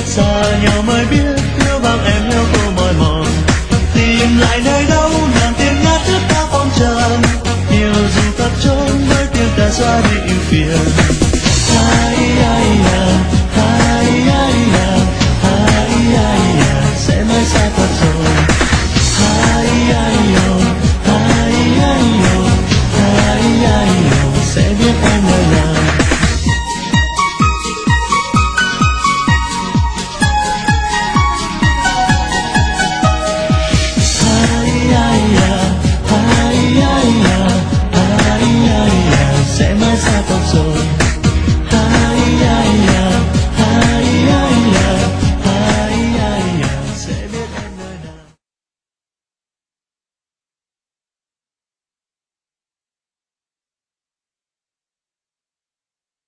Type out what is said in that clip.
xa nhau mới biết thiếu vắng em theo cô mỏi mòn, tìm lại nơi đâu nàng tiếng ngát thức ta phong trần, yêu dù khắp trốn với tiếng ca xóa đi ưu phiền.